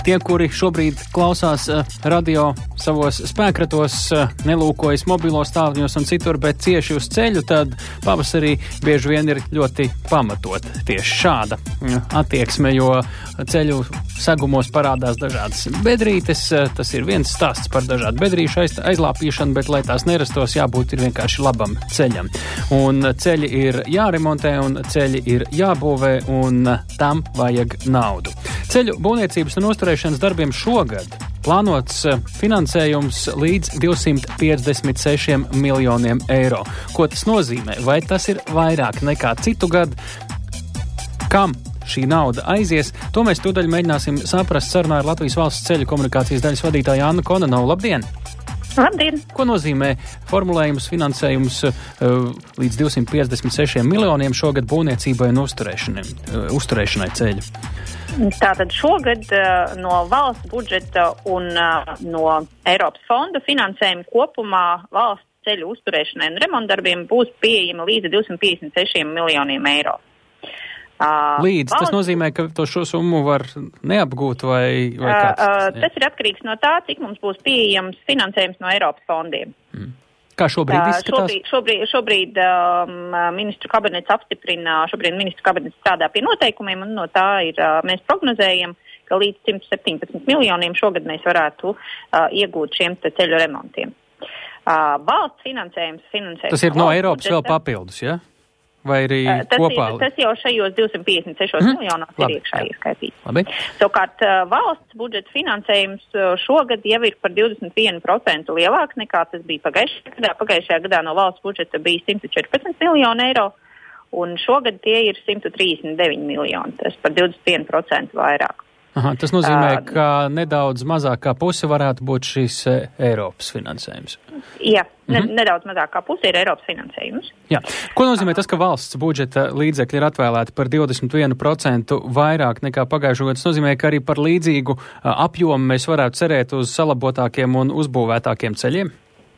Tie, kuri šobrīd klausās radio savos spēkratos, nelūkojas mobilos tālruņos un citur, bet cieši uz ceļu, tad pavasarī bieži vien ir ļoti pamatot tieši šāda attieksme, jo ceļu segumos parādās dažādas bedrītes. Tas ir viens stāsts par dažādu bedrīšu aizlāpīšanu, bet, lai tās nerastos, jābūt ir vienkārši labam ceļam. Un ceļi ir jāremontē, un ceļi ir jābūvē, un tam vajag naudu. Ceļu būvniecības un uzturēšanas darbiem šogad plānots finansējums līdz 256 miljoniem eiro. Ko tas nozīmē? Vai tas ir vairāk nekā citu gadu? Kam šī nauda aizies? To mēs tūdaļ mēģināsim saprast sarunā ar Latvijas valsts ceļu komunikācijas daļas vadītāju Annu Konanovu. Labdien! Labdien! Ko nozīmē formulējums finansējums līdz 256 miljoniem šogad būvniecībai un uzturēšanai ceļu? Tātad šogad no valsts budžeta un no Eiropas fonda finansējuma kopumā valsts ceļu uzturēšanai un remontdarbiem būs pieejama līdz 256 miljoniem eiro. Līdz, tas nozīmē, ka šo summu var neapgūt vai kā tas? Tas ir atkarīgs no tā, cik mums būs pieejams finansējums no Eiropas fondiem. Kā šobrīd izskatās? Šobrīd ministru kabinets apstiprina, ministru kabinets strādā pie noteikumiem, un no tā ir, mēs prognozējam, ka līdz 117 miljoniem šogad mēs varētu iegūt šiem ceļu remontiem. Valsts finansējums. Tas ir no Eiropas vēl papildus, ja? Vai arī kopā? Tas jau šajos 256 miljonos ir iekšā ieskaitīts. Labi. Savukārt valsts budžeta finansējums šogad jau ir par 21% lielāk nekā tas bija pagājušajā gadā. Pagājušajā gadā no valsts budžeta bija 114 miljoni eiro, un šogad tie ir 139 miljoni. Tas par 21% vairāk. Aha, tas nozīmē, ka nedaudz mazāk kā puse varētu būt šis Eiropas finansējums. Jā, nedaudz mazāk kā puse ir Eiropas finansējums. Jā. Ko nozīmē tas, ka valsts budžeta līdzekļi ir atvēlēti par 21% vairāk nekā pagājušo gadu? Tas nozīmē, ka arī par līdzīgu apjomu mēs varētu cerēt uz salabotākiem un uzbūvētākiem ceļiem?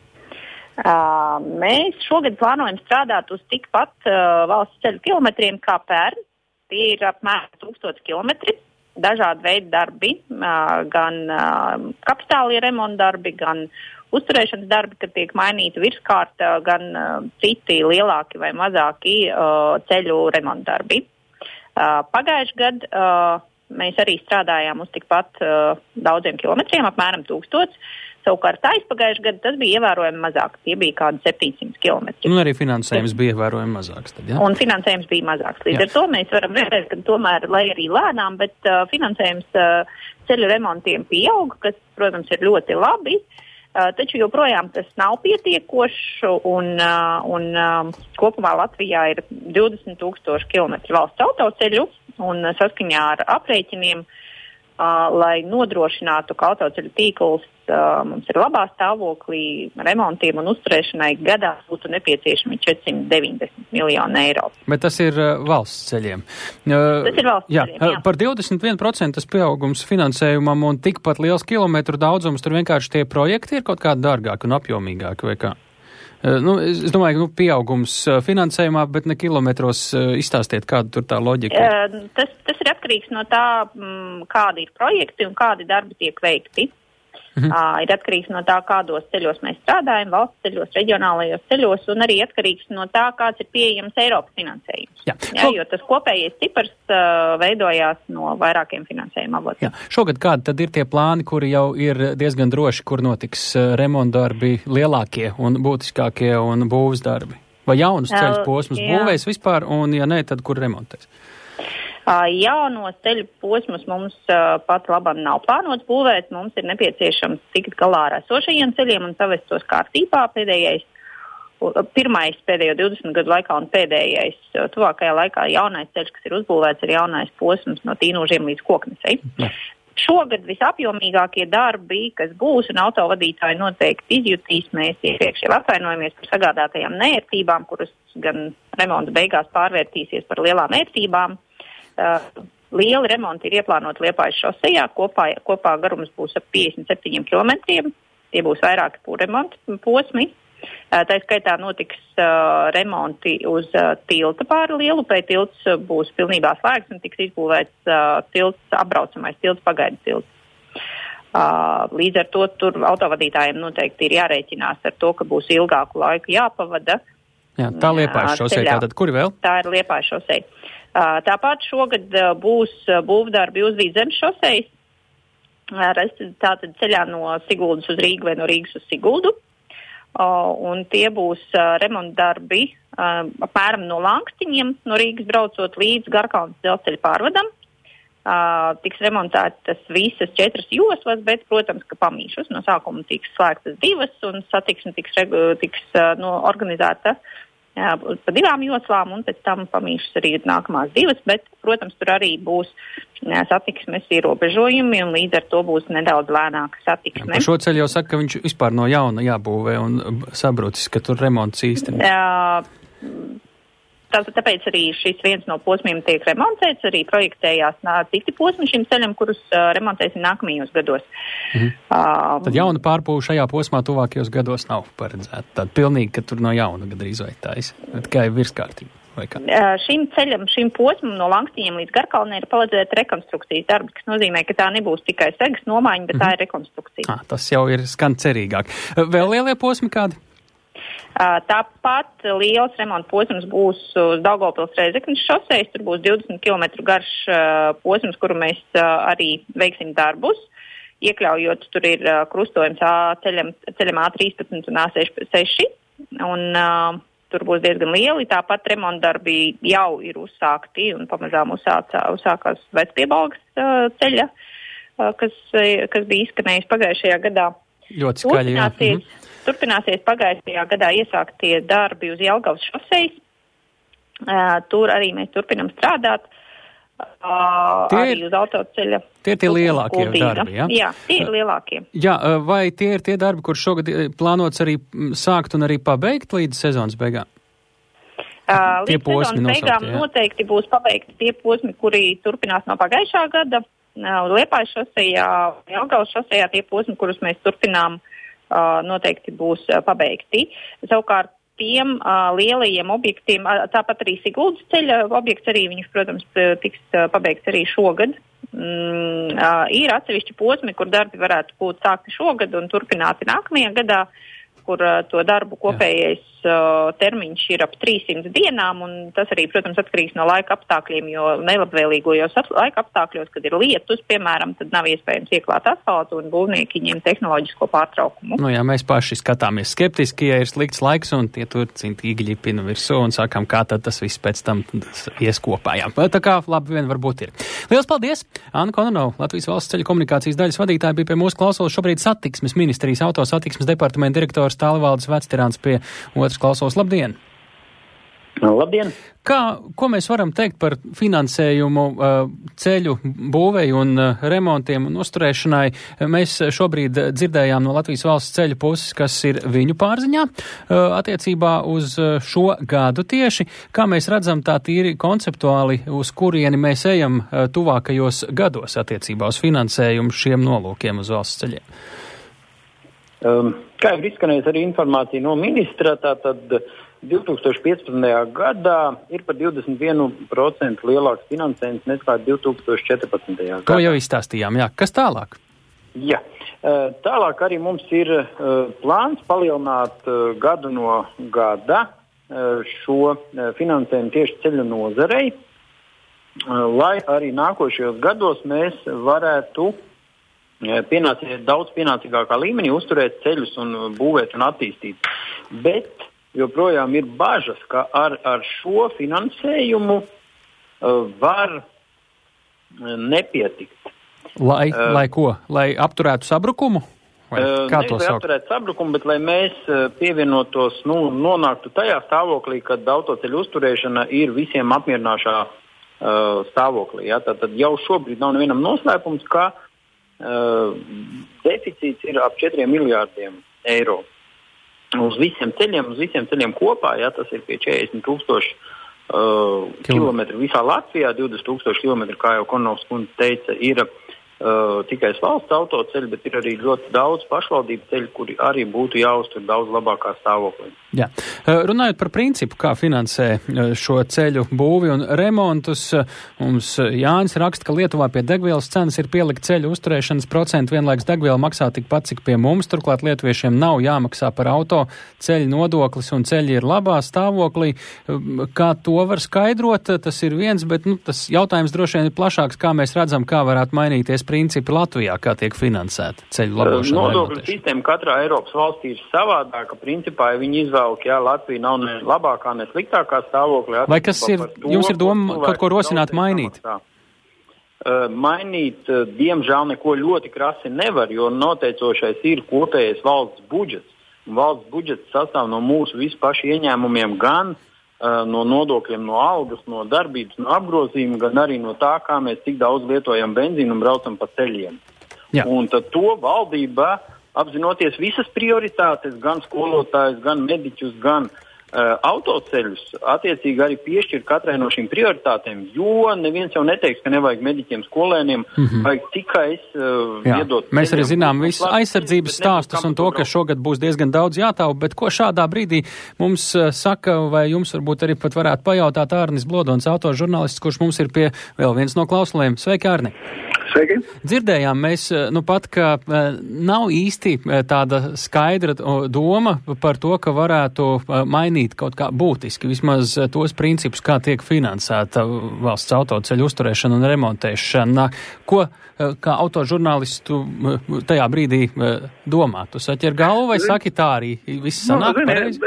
Mēs šogad plānojam strādāt uz tikpat valsts ceļu kilometriem kā pērn. Tie ir apmēram 1000 kilometri. Dažādi veidi darbi, gan kapitālie remontdarbi, gan uzturēšanas darbi, kad tiek mainīta virskārta, gan citi lielāki vai mazāki ceļu remontdarbi. Pagājuši gadu mēs arī strādājām uz tikpat daudziem kilometriem, apmēram 1000. Savukārt aizpagājuši gadu tas bija ievērojami mazāk. Tie bija kādi 700 kilometri. Un arī finansējums bija ievērojami mazāks. Tad, ja? Un finansējums bija mazāks. Līdz ar to mēs varam redzēt, ka tomēr, lai arī lēnām, bet finansējums ceļu remontiem pieaug, kas, protams, ir ļoti labi. Taču joprojām tas nav pietiekoši, un kopumā Latvijā ir 20 000 kilometri valsts autoceļu, un saskaņā ar aprēķiniem, lai nodrošinātu, ka autoceļu tīkls mums ir labā stāvoklī, remontiem un uzturēšanai gadā būtu nepieciešami 490 miljoni eiro. Bet tas ir valsts ceļiem. Tas ir valsts ceļiem, jā. Par 21% tas pieaugums finansējumam un tikpat liels kilometru daudzums, tur vienkārši tie projekti ir kaut kādi dārgāki un apjomīgāki vai kā? Es domāju, pieaugums finansējumā, bet ne kilometros. Izstāstiet, kāda tur tā loģika. Tas ir atkarīgs no tā, kādi ir projekti un kādi darbi tiek veikti. Ir atkarīgs no tā, kādos ceļos mēs strādājam, valsts ceļos, reģionālajos ceļos, un arī atkarīgs no tā, kāds ir pieejams Eiropas finansējums. Jā, jo tas kopējais cipars veidojās no vairākiem finansējuma avotiem. Jā. Šogad kādi tad ir tie plāni, kuri jau ir diezgan droši, kur notiks remontdarbi lielākie un būtiskākie un būvs darbi? Vai jaunus ceļu posmus būvēs vispār, un ja nē, tad kur remontēs? Jaunos ceļu posmus mums pat labam nav plānots būvēt. Mums ir nepieciešams tikt galā ar esošajiem ceļiem un savest tos kārtībā. Pirmais pēdējo 20 gadu laikā un pēdējais tuvākajā laikā jaunais ceļš, kas ir uzbūvēts, ir jaunais posms no Tīnožiem līdz Koknesei. Šogad visapjomīgākie darbi, kas būs, un autovadītāji noteikti izjutīs, mēs iepriekš jau atvainojamies par sagādātajām neērtībām, kuras gan remonta beigās pārvērtīsies par lielām ērtībām. Lieli remonti ir ieplānoti Liepājas šosejā, kopā garums būs ap 57 kilometriem, tie būs vairāki remonta posmi. Tā skaitā notiks remonti uz tilta pāri Lielupei, tilts būs pilnībā slēgts un tiks izbūvēts tilts, apbraucamais tilts, pagaidu tilts. Līdz ar to tur autovadītājiem noteikti ir jārēķinās ar to, ka būs ilgāku laiku jāpavada. Jā, tā Liepājas šosei, tātad kuri vēl? Tā ir Liepājas šosei. Tāpat šogad būs būvdarbi uz Vidzemes šoseis, tātad ceļā no Siguldas uz Rīgu vai no Rīgas uz Siguldu. Un tie būs remontdarbi apmēram no Langstiņiem, no Rīgas braucot līdz Garkalnes dzelzceļa pārvadam. Tiks remontētas visas 4 joslas, bet, protams, ka pamīšus. No sākuma tiks slēgtas 2 un satiksme tiks organizēta pa 2 joslām un pēc tam pamīšus arī nākamās 2, bet, protams, tur arī būs satiksmes ierobežojumi un līdz ar to būs nedaudz lēnāka satiksme. Par šo ceļu jau saka, ka viņš vispār no jauna jābūvē un sabrucis, ka tur remonts īsti. Tāpēc arī šis viens no posmiem tiek remontēts, arī projektējās citi posmi šim ceļam, kurus remontēsim nākamajos gados. Tad jauna pārbūve šajā posmā tuvākajos gados nav paredzēta. Tad pilnīgi, ka tur no jauna gadrīz vai tais, tikai virskārtība. Šim ceļam, šim posmam no Langstiņiem līdz Garkalnei ir paredzēta rekonstrukcijas darbi, kas nozīmē, ka tā nebūs tikai segas nomaiņa, bet tā ir rekonstrukcija. Tas jau ir skan cerīgāk. Vēl lielie posmi kādi? Tāpat liels remonta posms būs uz Daugavpils-Rēzeknes šoseis. Tur būs 20 km garš posms, kuru mēs arī veiksim darbus. Iekļaujot, tur ir krustojums ceļam A13 un A6. Un tur būs diezgan lieli. Tāpat remonta darbi jau ir uzsākti un pamazām uzsākās Vecpiebalgas ceļa, kas bija izskanējis pagājušajā gadā. Ļoti skaļi, Turpināsies pagājušajā gadā iesāktie darbi uz Jelgavas šoseis. Tur arī mēs turpinam strādāt. Arī uz autoceļa. Tie ir tie lielākie darbi, jā? Jā, tie ir lielākie. Jā, vai tie ir tie darbi, kur šogad plānots arī sākt un arī pabeigt līdz sezonas beigām? Līdz sezonas beigām noteikti būs pabeigti tie posmi, kuri turpinās no pagājušā gada. Liepājas šosejā, Jelgavas šosejā tie posmi, kurus mēs turpinām, noteikti būs pabeigti. Savukārt tiem lielajiem objektiem, tāpat arī Siguldas ceļa objekts arī viņš, protams, tiks pabeigts arī šogad. Ir atsevišķi posmi, kur darbi varētu būt sākti šogad un turpināti nākamajā gadā, kur to darbu kopējais termiņš ir ap 300 dienām, un tas arī, protams, atkarīgs no laika apstākļiem, jo nelabvēlīgojos laika apstākļos, kad ir lietus, piemēram, tad nav iespējams ieklāt asfaltu un būvnieki ņem tehnoloģisko pārtraukumu. Jā, mēs paši skatāmies skeptiski, ja ir slikts laiks un tie tur cintīgi pina virsū un sākam, kā tad tas viss pēc tam ies kopā. Jā, tā kā labi vien varbūt ir. Liels paldies! Anna Kononova, Latvijas valsts ceļu komunikācijas daļas vadītāja, bija pie mūsu klausulas šobrīd satiksmes ministrijas autosatiksmes departamenta direktors Tālvaldes Vectirāns pie otras klausulas. Labdien! Labdien! Ko mēs varam teikt par finansējumu ceļu būvei un remontiem un uzturēšanai? Mēs šobrīd dzirdējām no Latvijas valsts ceļu puses, kas ir viņu pārziņā attiecībā uz šo gadu tieši. Kā mēs redzam tā tīri konceptuāli, uz kurieni mēs ejam tuvākajos gados attiecībā uz finansējumu šiem nolūkiem uz valsts ceļiem? Kā jau izskanējusi arī informācija no ministra, tātad 2015. gadā ir par 21% lielāks finansējums nekā 2014. gadā. To jau izstāstījām, jā. Kas tālāk? Jā. Tālāk arī mums ir plāns palielināt gadu no gada šo finansējumu tieši ceļu nozarei, lai arī nākošajos gados mēs varētu daudz pienācīgākā līmenī uzturēt ceļus un būvēt un attīstīt. Bet joprojām ir bažas, ka ar šo finansējumu var nepietikt. Lai ko? Lai apturētu sabrukumu? Kā to sauc? Lai apturētu sabrukumu, bet lai mēs pievienotos, nonāktu tajā stāvoklī, kad autoceļu uzturēšana ir visiem apmierināšā stāvoklī. Ja? Tad jau šobrīd nav nevienam noslēpums, ka deficīts ir ap 4 miljārdiem eiro. Uz visiem ceļiem kopā, ja, tas ir pie 40,000 kilometru visā Latvijā, 20,000 kilometru, kā jau Konovs kundze teica, ir tikai valsts autoceļi, bet ir arī ļoti daudz pašvaldību ceļu, kuri arī būtu jāuztur daudz labākā stāvoklī. Jā. Runājot par principu, kā finansē šo ceļu būvi un remontus, mums Jānis raksta, ka Lietuvā pie degvielas cenas ir pielikt ceļu uzturēšanas procentu, vienlaiks degviela maksā tikpat, cik pie mums, turklāt lietuviešiem nav jāmaksā par auto ceļu nodoklis un ceļi ir labā stāvoklī. Kā to var skaidrot, tas ir viens, bet tas jautājums droši vien ir plašāks, kā mēs redzam, kā varētu mainīties principi Latvijā, kā tiek finansēta ceļu labošana. Nodokļu sistēma katrā Eiropas valstī ir savādāka. Principā, ja viņi izvēlk, Latvija nav ne labākā, ne sliktākā stāvoklī. Vai kas ir, jums ir doma kaut ko rosināt mainīt? Mainīt, diemžēl, neko ļoti krasi nevar, jo noteicošais ir kopējais valsts budžets. Un valsts budžets sastāv no mūsu visu pašu ieņēmumiem gan no nodokļiem, no algas, no darbības, no apgrozījuma, gan arī no tā, kā mēs tik daudz lietojam benzīnu un braucam pa ceļiem. Jā. Un tad to valdība, apzinoties visas prioritātes, gan skolotājus, gan mediķus, gan autoceļus, attiecīgi arī piešķir katrai no šīm prioritātēm, jo neviens jau neteiks, ka nevajag mediķiem, skolēniem, vajag tikai iedot. Mēs arī zinām visu aizsardzības stāstus un to, ka šogad būs diezgan daudz jātaupa, bet ko šādā brīdī mums saka, vai jums varbūt arī pat varētu pajautāt Ārnis Blodons, autožurnālists, kurš mums ir pie vēl viens no klausuliem. Sveiki, Ārni! Sveiki. Dzirdējām mēs pat, ka nav īsti tāda skaidra doma par to, ka varētu mainīt kaut kā būtiski, vismaz tos principus, kā tiek finansēta valsts autoceļu uzturēšana un remontēšana. Ko kā autožurnālistu tajā brīdī domā? Tu saķer galvu vai saki tā arī? Viss sanāk pareizi?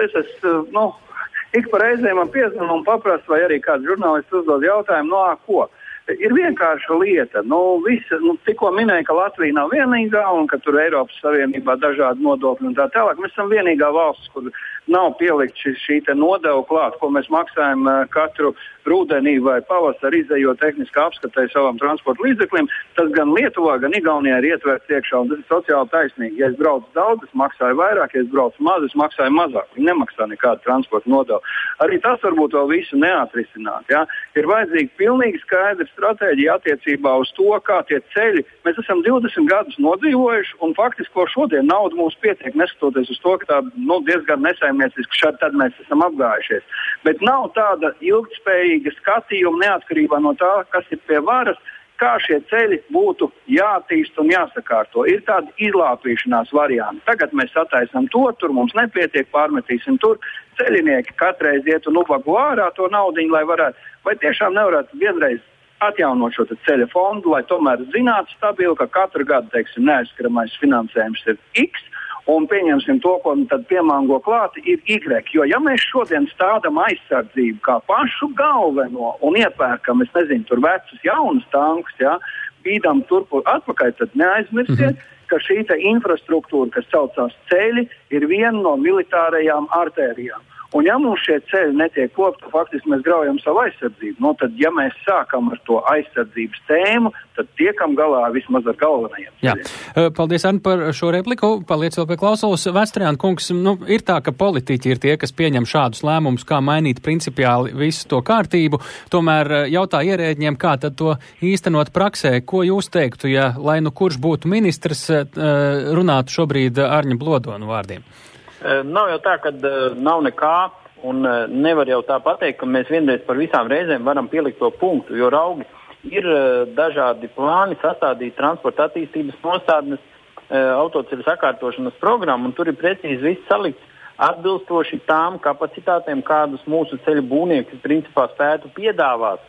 Ik pa reizēm man piezvan un paprast, vai arī kāds žurnālists uzdod jautājumu, ko? Ir vienkārša lieta. Tikko minēja, ka Latvija nav vienīgā un ka tur Eiropas Savienībā dažādi nodokļi un tā tālāk. Mēs esam vienīgā valsts, kur nav pielikt šī nodeva klāt, ko mēs maksājam katru rudenī vai pavasarī izējot tehniskā apskatē savam transporta līdzeklim. Tas gan Lietuvā, gan Igaunijā ir ietverts iekšā, un tas ir sociāli taisnīgi. Ja es braucu daudz, es maksāju vairāk, ja es braucu maz, es maksāju mazāk. Viņi nemaksā nekādu transporta nodevu. Arī tas varbūt vēl visu neatrisināt. Ja? Ir vajadzīga pilnīgi skaidra stratēģija attiecībā uz to, kā tie ceļi. Mēs esam 20 gadus nodzīvojuši, un faktiski, ko šodien nauda mums pietiek, neskatoties uz to, ka tā diezgan nesaimnieciski šādi tad mēs esam apgājušies. Bet nav tāda ilgtspējīga skatījuma neatkarībā no tā, kas ir pie varas, kā šie ceļi būtu jātīst un jāsakārto. Ir tāda izlāpīšanās varianti. Tagad mēs sataisam to, tur mums nepietiek, pārmetīsim tur. Ceļinieki katreiz iet un ubagu ārā to naudiņu, lai varētu, vai tiešām nevarētu vienreiz atjaunot šo ceļa fondu, lai tomēr zinātu stabili, ka katru gadu, neaizskaramais finansējums ir X, un pieņemsim to, ko tad piemāngo klāti, ir Y. Jo ja mēs šodien stādam aizsardzību kā pašu galveno un iepērkam, tur vecus jaunus tankus, bīdam turpu atpakaļ, tad neaizmirstiet, ka šī infrastruktūra, kas saucās ceļi, ir viena no militārajām artērijām. Un ja mums šie ceļi netiek kopti, faktiski mēs graujam savu aizsardzību. Tad, ja mēs sākam ar to aizsardzības tēmu, tad tiekam galā vismaz ar galvenajiem ceļiem. Jā. Paldies, Arni, par šo repliku. Paliec vēl pie klausulas. Vestrējāna kungs, ir tā, ka politiķi ir tie, kas pieņem šādus lēmumus, kā mainīt principiāli visu to kārtību. Tomēr jautā ierēģiem, kā tad to īstenot praksē. Ko jūs teiktu, ja lai kurš būtu ministrs, runātu šobrīd Arņa Blodona vārdiem? Nav jau tā, ka nav nekā, un nevar jau tā pateikt, ka mēs vienreiz par visām reizēm varam pielikt to punktu, jo raugi ir dažādi plāni sastādīt transporta attīstības nostādnes, autoceļu sakārtošanas programmu, un tur ir precīzi viss salikts atbilstoši tām kapacitātēm, kādus mūsu ceļu būvnieki principā spētu piedāvāt.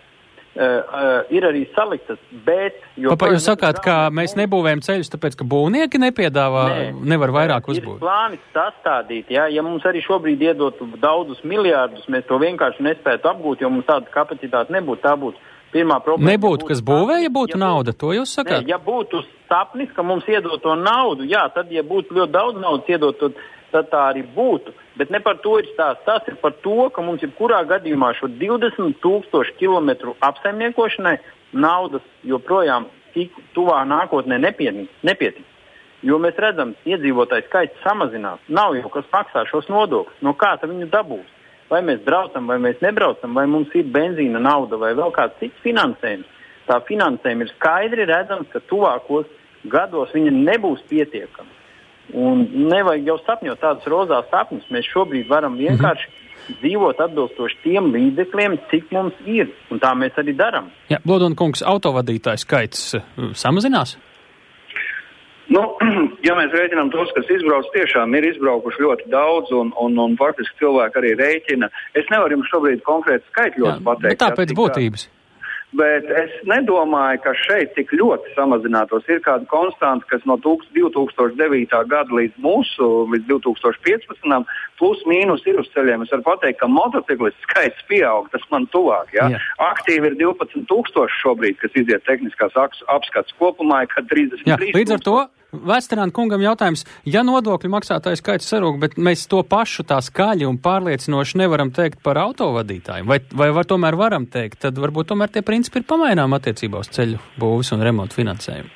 Ir arī saliktas, bet... Jūs sakāt, ka mēs nebūvējam ceļus, tāpēc, ka būvnieki nepiedāvā, nevar vairāk uzbūt? Ir plāni sastādīt, ja mums arī šobrīd iedotu daudzus miljārdus, mēs to vienkārši nespētu apgūt, jo mums tāda kapacitāte nebūtu. Tā būtu pirmā problēma. Nebūtu, kas būvē, ja būtu nauda, to jūs sakāt? Ja būtu sapnis, ka mums iedot to naudu, tad, ja būtu ļoti daudz naudas iedot, tad tā arī būtu. Bet ne par to ir stāsts. Tas ir par to, ka mums jebkurā gadījumā šo 20,000 kilometru apsaimniekošanai naudas joprojām tik tuvā nākotnē nepietiks. Jo mēs redzam, iedzīvotāju skaits samazinās. Nav jau kas maksā šos nodokļus. No kā tad viņu dabūs? Vai mēs braucam, vai mēs nebraucam, vai mums ir benzīna nauda vai vēl kāds cits finansējums. tā finansējuma ir skaidri redzams, ka tuvākos gados viņa nebūs pietiekama. Un nevajag jau sapņot tādus rozās sapņus. Mēs šobrīd varam vienkārši dzīvot atbilstoši tiem līdzekļiem, cik mums ir. Un tā mēs arī darām. Jā, Blodona kungs, autovadītāju skaits samazinās? Nu, ja mēs rēķinām tos, kas izbrauc, tiešām ir izbraukuši ļoti daudz un faktiski cilvēki arī rēķina. Es nevaru jums šobrīd konkrēti skaitļos pateikt. Bet tā pēc būtības. Bet es nedomāju, ka šeit tik ļoti samazinātos. Ir kāda konstanta, kas no 2009. Gada līdz 2015. Plus mīnus ir uz ceļiem. Es varu pateikt, ka motociklistu skaits pieaug, tas man tuvāk. Ja? Aktīvi ir 12,000 šobrīd, kas iziet tehniskās apskats kopumā, kad 33,000. Līdz ar to Vesterāna kungam jautājums, ja nodokļu maksātāju skaits sarūk, bet mēs to pašu tā skaļi un pārliecinoši nevaram teikt par autovadītājiem, vai tomēr varam teikt, tad varbūt tomēr tie principi ir pamainām attiecībā uz ceļu būvis un remontu finansējumu.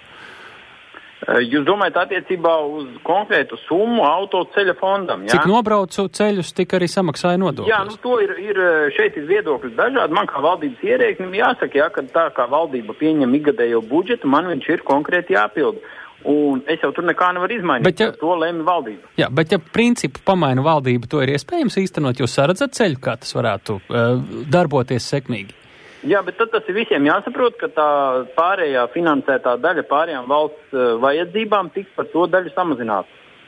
Jūs domājat attiecībā uz konkrētu summu autoceļa fondam, jā? Cik nobraucu ceļus, tik arī samaksāja nodokļus? Jā, to šeit ir viedokļi dažādi. Man kā valdības ierēknim jāsaka, jā, ka tā kā valdība pieņem ikgadējo budžetu, man viņš ir konkrēti jāpilda. Un es jau tur nekā nevaru izmainīt, to lēma valdība. Jā, bet ja principu pamaina valdība, to ir iespējams īstenot, jūs saredzat ceļu, kā tas varētu darboties sekmīgi? Jā, bet tad tas ir visiem jāsaprot, ka tā pārējā finansētā daļa pārējām valsts vajadzībām tiks par to daļu samazināt.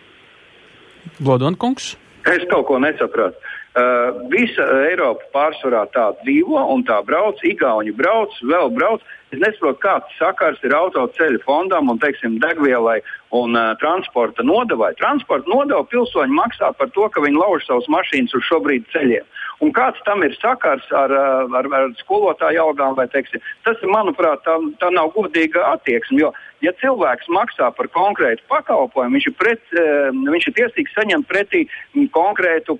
Blodona kungs? Es kaut ko nesapratu. Visa Eiropa pārsvarā tā dzīvo un tā brauc, Igauņi brauc, vēl brauc. Es nesaprotu, kāds sakars ir autoceļu fondam un, teiksim, degvielai un transporta nodevai. Transporta nodeva pilsoņi maksā par to, ka viņi lauž savus mašīnas uz šobrīd ceļiem. Un kāds tam ir sakars ar skolotāju algām, vai, teiksim, tas, manuprāt, tā nav godīga attieksme, jo, ja cilvēks maksā par konkrētu pakalpojumu, viņš ir tiesīgs saņemt pretī konkrētu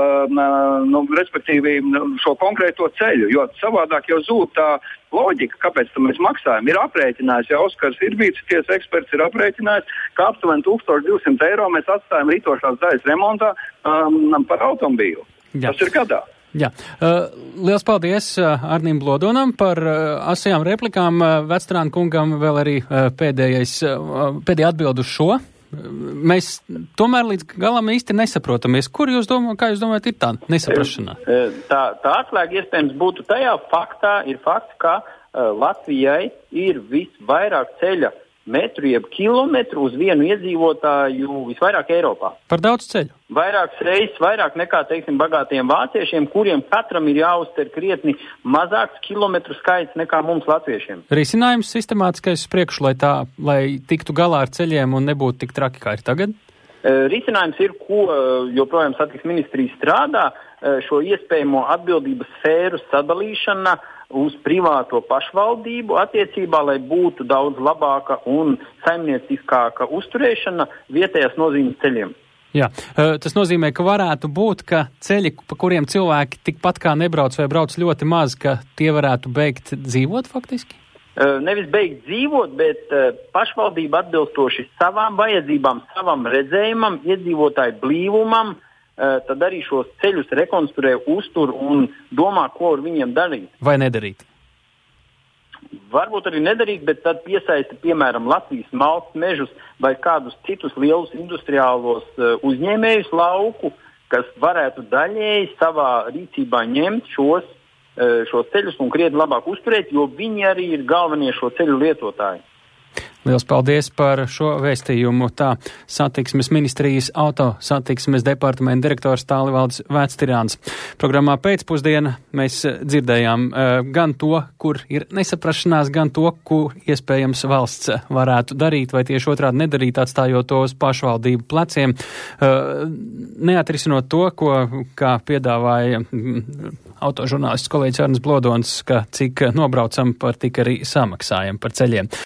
respektīvi šo konkrēto ceļu, jo savādāk jau zūd tā loģika, kāpēc mēs maksājam. Ir aprēķinājis, ja Oskars Irbīts, tiesa eksperts, ir aprēķinājis, ka aptuveni 1200 eiro mēs atstājam rītošās daļas remontā par automobīlu. Jā. Tas ir gadā. Jā. Liels paldies Arnim Blodonam par asajām replikām. Vesterāna kungam vēl arī pēdējā atbild uz šo. Mēs tomēr līdz galam īsti nesaprotamies. Kā jūs domājat, ir tā nesaprašanās? Tā atslēga iespējams būtu tajā faktā, ka Latvijai ir visvairāk ceļa metru jeb kilometru uz vienu iedzīvotāju visvairāk Eiropā. Par daudz ceļu? Vairākas reizes, vairāk nekā, teiksim, bagātiem vāciešiem, kuriem katram ir jāuztver krietni mazāks kilometru skaits nekā mums latviešiem. Risinājums sistemātiskais priekš, lai tiktu galā ar ceļiem un nebūtu tik traki, kā ir tagad? Risinājums ir, ko joprojām satiksmes ministrija strādā, šo iespējamo atbildības sfēru sadalīšana uz privāto pašvaldību attiecībā, lai būtu daudz labāka un saimnieciskāka uzturēšana vietējās nozīmes ceļiem. Jā, tas nozīmē, ka varētu būt, ka ceļi, pa kuriem cilvēki tikpat kā nebrauc vai brauc ļoti maz, ka tie varētu beigt dzīvot faktiski? Nevis beigt dzīvot, bet pašvaldība atbilstoši savām vajadzībām, savam redzējumam, iedzīvotāju blīvumam, tad arī šos ceļus rekonstruē, uztur un domā, ko ar viņiem darīt. Vai nedarīt? Varbūt arī nedarīt, bet tad piesaista, piemēram, Latvijas maltas mežus vai kādus citus lielus industriālos uzņēmējus lauku, kas varētu daļēji savā rīcībā ņemt šos ceļus un krietni labāk uzturēt, jo viņi arī ir galvenie šo ceļu lietotāji. Liels paldies par šo vēstījumu. Tā satiksmes ministrijas autosatiksmes departamenta direktors Tālivaldis Vēctirāns. Programmā pēcpusdiena mēs dzirdējām gan to, kur ir nesaprašanās, gan to, kur iespējams valsts varētu darīt, vai tieši otrādi nedarīt, atstājot to uz pašvaldību pleciem. Neatrisinot to, kā piedāvāja autožurnālists kolēģis Arnis Blodons, ka cik nobraucam par tik arī samaksājam par ceļiem.